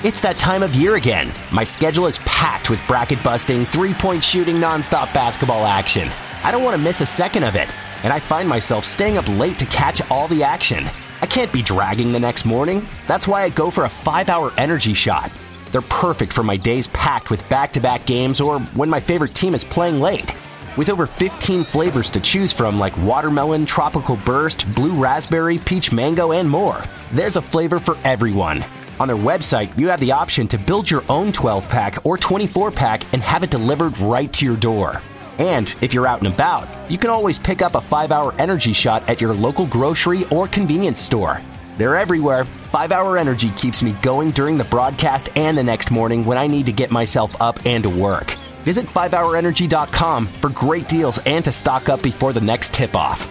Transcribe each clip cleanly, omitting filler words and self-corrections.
It's that time of year again. My schedule is packed with bracket-busting, three-point shooting, nonstop basketball action. I don't want to miss a second of it, and I find myself staying up late to catch all the action. I can't be dragging the next morning. That's why I go for a 5-hour energy shot. They're perfect for my days packed with back-to-back games or when my favorite team is playing late. With over 15 flavors to choose from like watermelon, tropical burst, blue raspberry, peach mango, and more, there's a flavor for everyone. On their website, you have the option to build your own 12-pack or 24-pack and have it delivered right to your door. And if you're out and about, you can always pick up a 5-hour energy shot at your local grocery or convenience store. They're everywhere. 5-hour energy keeps me going during the broadcast and the next morning when I need to get myself up and to work. Visit 5hourenergy.com for great deals and to stock up before the next tip-off.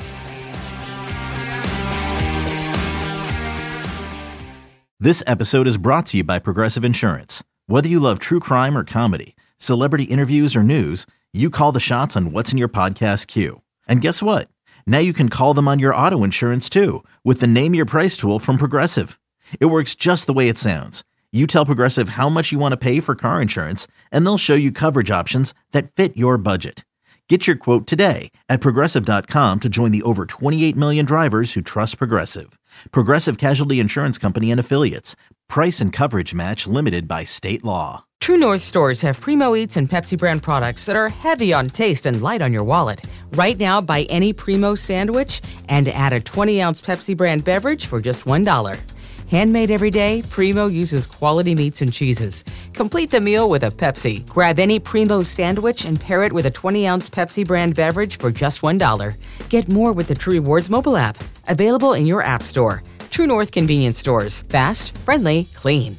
This episode is brought to you by Progressive Insurance. Whether you love true crime or comedy, celebrity interviews or news, you call the shots on what's in your podcast queue. And guess what? Now you can call them on your auto insurance too with the Name Your Price tool from Progressive. It works just the way it sounds. You tell Progressive how much you want to pay for car insurance, and they'll show you coverage options that fit your budget. Get your quote today at Progressive.com to join the over 28 million drivers who trust Progressive. Progressive Casualty Insurance Company and Affiliates. Price and coverage match limited by state law. True North stores have Primo Eats and Pepsi brand products that are heavy on taste and light on your wallet. Right now, buy any Primo sandwich and add a 20-ounce Pepsi brand beverage for just $1. Handmade every day, Primo uses quality meats and cheeses. Complete the meal with a Pepsi. Grab any Primo sandwich and pair it with a 20-ounce Pepsi brand beverage for just $1. Get more with the True Rewards mobile app. Available in your app store. True North convenience stores. Fast, friendly, clean.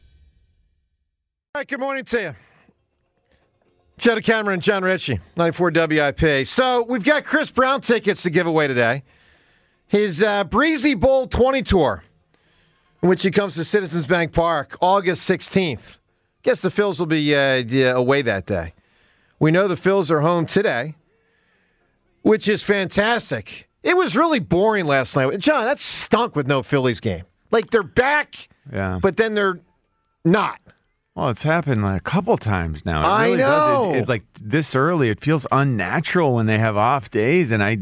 All right, good morning to you. Joe Cameron and John Ritchie, 94 WIP. So we've got Chris Brown tickets to give away today. His Breezy Bowl 20 tour, in which he comes to Citizens Bank Park, August 16th. Guess the Phils will be away that day. We know the Phils are home today, which is fantastic. It was really boring last night. John, that stunk with no Phillies game. Like, they're back, but then they're not. Well, it's happened like a couple times now. I really know. Does. It's like this early. It feels unnatural when they have off days, and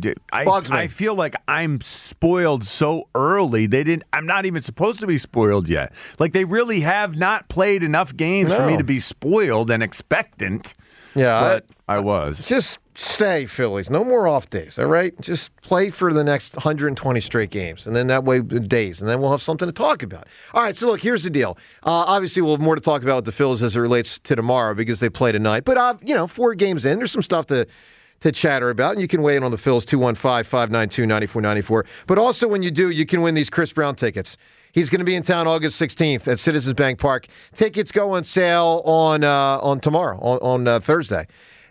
I feel like I'm spoiled so early. I'm not even supposed to be spoiled yet. Like, they really have not played enough games for me to be spoiled and expectant. Yeah, but I was. Just stay, Phillies. No more off days, all right? Just play for the next 120 straight games, and then that way, days, and then we'll have something to talk about. All right, so look, here's the deal. Obviously, we'll have more to talk about with the Phillies as it relates to tomorrow because they play tonight. But, 4 games in, there's some stuff to chatter about, and you can weigh in on the Phils, 215-592-9494. But also, when you do, you can win these Chris Brown tickets. He's going to be in town August 16th at Citizens Bank Park. Tickets go on sale on tomorrow, on Thursday.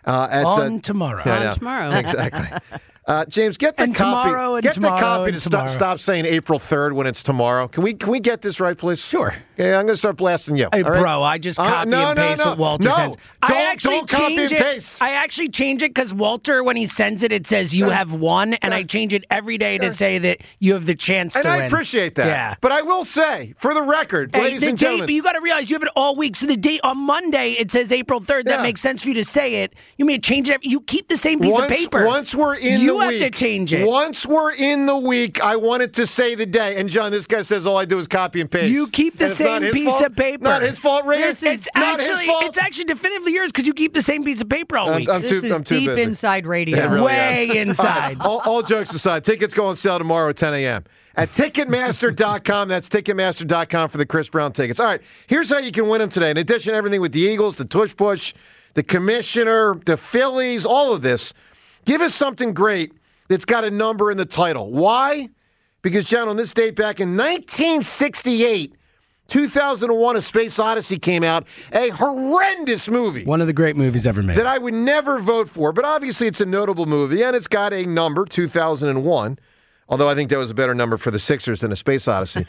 Tomorrow. Yeah, tomorrow. Exactly. James, get the And copy. tomorrow and get tomorrow the copy and to tomorrow. stop saying April 3rd when it's tomorrow. Can we get this right, please? Sure. Okay, I'm going to start blasting you. Hey, all right? bro, I just copy and paste what Walter sends. Don't copy and paste. I actually change it because Walter, when he sends it, it says you have won, and I change it every day to say that you have the chance And to win. I appreciate that. Yeah. But I will say, for the record, ladies and gentlemen. But you got to realize you have it all week. So the date on Monday, it says April 3rd. That makes sense for you to say it. You may change it. You keep the same piece of paper. Once we're in the week. You have to change it. Once we're in the week, I wanted to say the day. And, John, this guy says all I do is copy and paste. You keep the And it's not same his piece fault? of paper. Not his fault, Ray. It's not his fault. It's actually definitively yours because you keep the same piece of paper all week. I'm This too is deep busy. inside radio. It really Way is. inside. All jokes aside, tickets go on sale tomorrow at 10 a.m. at Ticketmaster.com. That's Ticketmaster.com for the Chris Brown tickets. All right, here's how you can win them today. In addition to everything with the Eagles, the Tush Push, the Commissioner, the Phillies, all of this, give us something great that's got a number in the title. Why? Because, John, on this date back in 1968, 2001, A Space Odyssey came out, a horrendous movie. One of the great movies ever made. That I would never vote for, but obviously it's a notable movie, and it's got a number, 2001, although I think that was a better number for the Sixers than A Space Odyssey.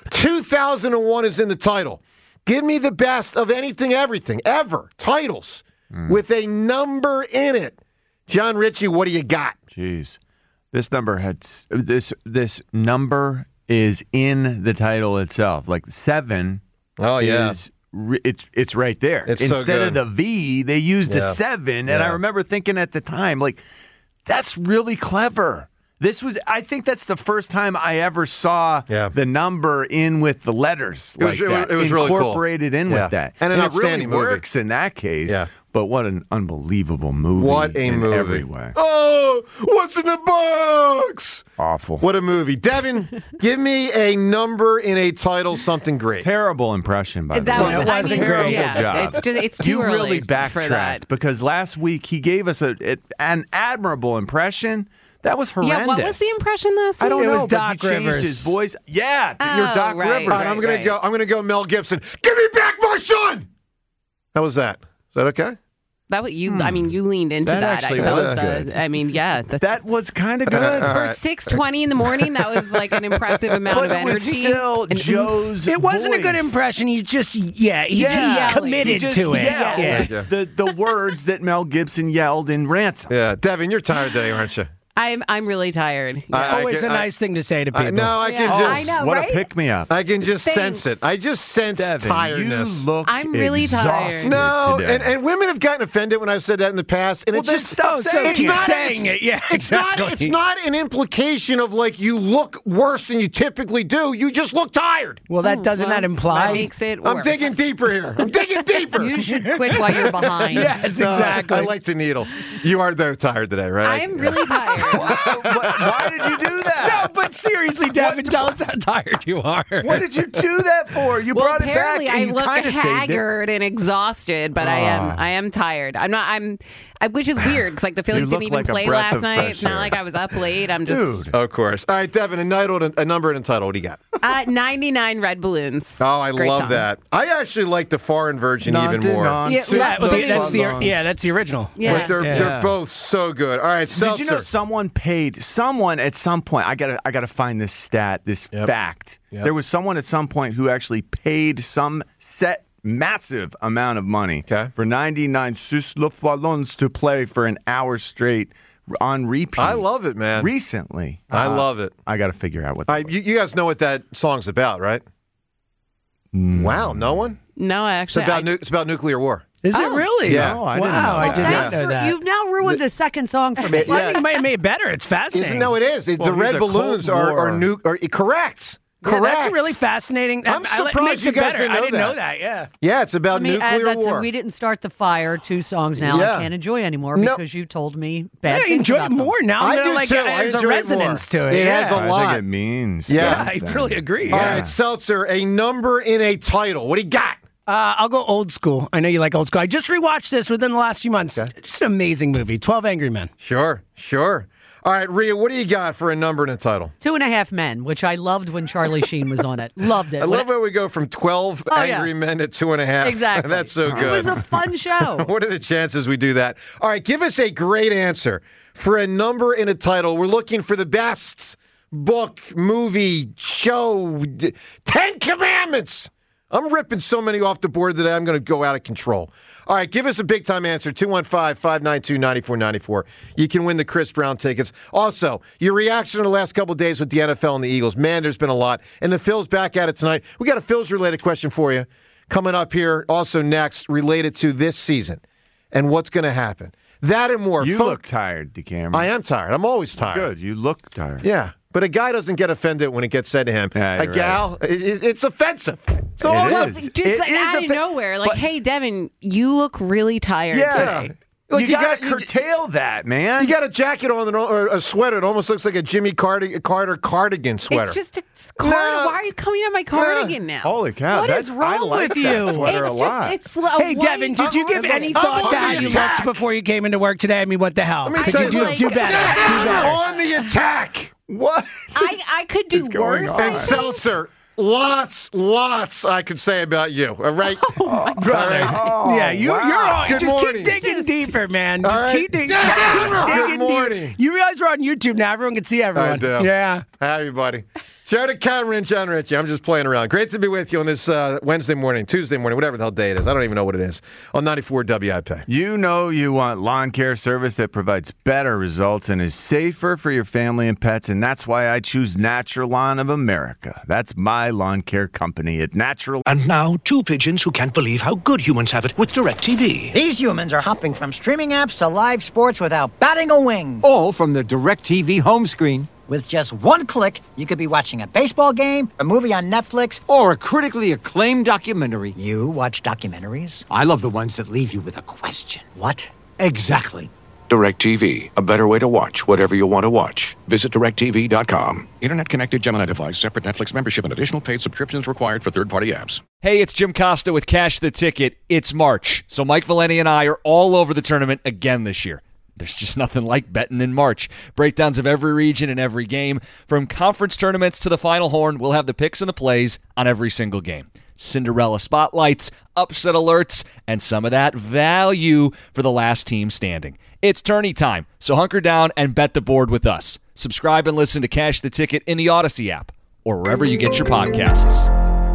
2001 is in the title. Give me the best of anything, everything, ever, titles, with a number in it. John Ritchie, what do you got? Jeez. This number this number is in the title itself. Like 7 Oh, yeah. It's right there. It's Instead so good. of the V, they used a 7, and I remember thinking at the time, like, that's really clever. I think that's the first time I ever saw the number in with the letters. It was really cool. Incorporated in with that. And an outstanding it really works in that case. Yeah. But what an unbelievable movie. What a movie. Every way. Oh, what's in the box? Awful. What a movie. Devin, give me a number in a title, something great. Terrible impression, by the way. That was a terrible job. It's too early. You really for backtracked that. because last week he gave us an admirable impression. That was horrendous. Yeah, what was the impression last week? I don't know. It was but Doc he changed Rivers. his voice. Yeah, you're Doc right, Rivers. All right, I'm gonna go Mel Gibson. Give me back my son. How was that? Is that okay? That what you? I mean, you leaned into that. Actually I was felt good. I mean, yeah, That was kind of good. for 6:20 in the morning. That was like an impressive amount But of it was energy. still Joe's It wasn't a good voice. impression. He's just, he committed He just to it. yelled the words that Mel Gibson yelled in Ransom. Yeah, Devin, you're tired today, aren't you? I'm really tired. Always a nice thing to say to people. No, I can just. I know, What right? a pick-me-up. I can just Thanks. sense it. I just sense Devin, tiredness. you look I'm really tired. exhausted No, today. and women have gotten offended when I've said that in the past, and Well, it's then just stop saying it's it. not- saying it. Yeah, It's exactly. not. It's not an implication of like you look worse than you typically do. You just look tired. Well, that doesn't that imply? That makes it worse. I'm digging deeper here. I'm digging deeper. You should quit while you're behind. Yes, No, exactly. I like to needle. You are though tired today, right? I'm really tired. Why did you do No, that? but seriously, Devin, tell us how tired you are. What did you do that for? You Well, brought it back apparently and I you look kind of saved it. haggard and exhausted, but I am tired. Which is weird because like the Phillies You didn't look even like a play breath last of night. fresh It's not air. like I was up late. I'm just Dude. Of course. All right, Devin, a number and a title. What do you got? 99 Red Balloons. Oh, I Great love song. that. I actually like the foreign version even more. that's the original. Yeah. But they're both so good. All right, Seltzer. Did you know someone at some point? I gotta find this stat, this fact. Yep. There was someone at some point who actually paid some massive amount of money for 99 Swiss Luftballons to play for an hour straight on repeat. I love it, man. Recently, I love it. I got to figure out what. You guys know what that song's about, right? Wow, no one. No, actually, It's about nuclear war. Is it really? Yeah. No, I didn't know Wow, I that. did not know that. You've now ruined the second song for me. Well, I think it might have made it better. It's fascinating. No, it is. Well, the he's red a balloons Cold War. are correct. Yeah, Correct. that's really fascinating. I'm It surprised makes you it guys better. didn't know I didn't that. know that. Yeah. Yeah, it's about Let me add nuclear that to war. We Didn't Start the Fire, 2 songs now Yeah. I can't enjoy anymore No. because you told me bad I things enjoy about it them. more now. I I'm gonna do like too. it I has a enjoy it resonance more. to it. It yeah. has a I lot. think it means. Yeah. I something. really agree. All Yeah. right, Seltzer, a number in a title. What do you got? I'll go old school. I know you like old school. I just rewatched this within the last few months. Just an amazing movie. 12 Angry Men. Sure. All right, Rhea, what do you got for a number and a title? 2.5 Men, which I loved when Charlie Sheen was on it. Loved it. I love how we go from 12 angry men to 2.5. Exactly. That's so good. It was a fun show. What are the chances we do that? All right, give us a great answer for a number and a title. We're looking for the best book, movie, show, 10 Commandments. I'm ripping so many off the board today, I'm going to go out of control. All right, give us a big-time answer, 215-592-9494. You can win the Chris Brown tickets. Also, your reaction to the last couple of days with the NFL and the Eagles. Man, there's been a lot. And the Phils back at it tonight. We got a Phils-related question for you coming up here also next related to this season and what's going to happen. That and more. You look tired, DeCameron. I am tired. I'm always tired. Good. You look tired. Yeah. But a guy doesn't get offended when it gets said to him. Yeah, a you're gal, it's offensive. So It is. Just It is out of nowhere, like, hey, Devin, you look really tired Yeah. today. Like you got to curtail that, man. You got a jacket on or a sweater. It almost looks like a Jimmy Carter cardigan sweater. It's just a cardigan. No. Why are you coming on my cardigan now? Holy cow. What is wrong I like with that you? sweater a It's lot. just, it's Hey, Devin, did you give any thought to how you looked before you came into work today? I mean, what the hell? Let me Could tell you you do something. better? Do better. On the attack. What? I could do going worse. on? I And think. Seltzer, lots I could say about you. All right? Brother. Yeah, you're on. Good Just morning. keep digging deeper, man. All Just right. keep digging, Good digging morning. deep. You realize we're on YouTube now. Everyone can see everyone. I do. Yeah. Hi, everybody. Joe DeCamara and John Ritchie. I'm just playing around. Great to be with you on this Tuesday morning, whatever the hell day it is. I don't even know what it is. On 94 WIP. You know you want lawn care service that provides better results and is safer for your family and pets, and that's why I choose Natural Lawn of America. That's my lawn care company at Natural. And now, two pigeons who can't believe how good humans have it with DirecTV. These humans are hopping from streaming apps to live sports without batting a wing. All from the DirecTV home screen. With just one click, you could be watching a baseball game, a movie on Netflix, or a critically acclaimed documentary. You watch documentaries? I love the ones that leave you with a question. What? Exactly. DirecTV, a better way to watch whatever you want to watch. Visit DirecTV.com. Internet-connected Gemini device, separate Netflix membership, and additional paid subscriptions required for third-party apps. Hey, it's Jim Costa with Cash the Ticket. It's March, so Mike Valeni and I are all over the tournament again this year. There's just nothing like betting in March. Breakdowns of every region and every game. From conference tournaments to the Final Horn, we'll have the picks and the plays on every single game. Cinderella spotlights, upset alerts, and some of that value for the last team standing. It's tourney time, so hunker down and bet the board with us. Subscribe and listen to Cash the Ticket in the Odyssey app or wherever you get your podcasts.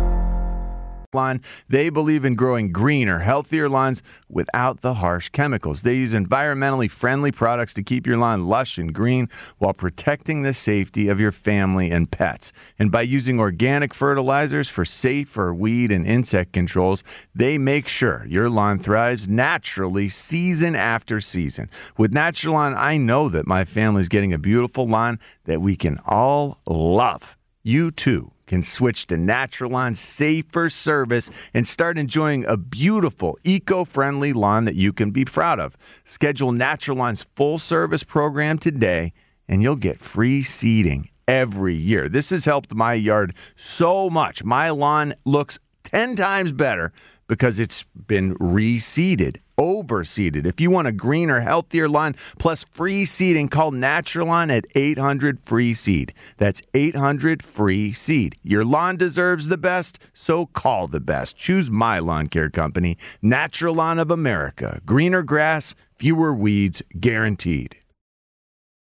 Lawn. They believe in growing greener, healthier lawns without the harsh chemicals. They use environmentally friendly products to keep your lawn lush and green while protecting the safety of your family and pets. And by using organic fertilizers for safer weed and insect controls, they make sure your lawn thrives naturally season after season. With Natural Lawn, I know that my family's getting a beautiful lawn that we can all love. You too can switch to Natural Lawn's safer service and start enjoying a beautiful, eco-friendly lawn that you can be proud of. Schedule Natural Lawn's full-service program today, and you'll get free seeding every year. This has helped my yard so much. My lawn looks 10 times better because it's been reseeded, overseeded. If you want a greener, healthier lawn plus free seeding, call Natural Lawn at 800-FREE-SEED. That's 800-FREE-SEED. Your lawn deserves the best, so call the best. Choose my lawn care company, Natural Lawn of America. Greener grass, fewer weeds, guaranteed.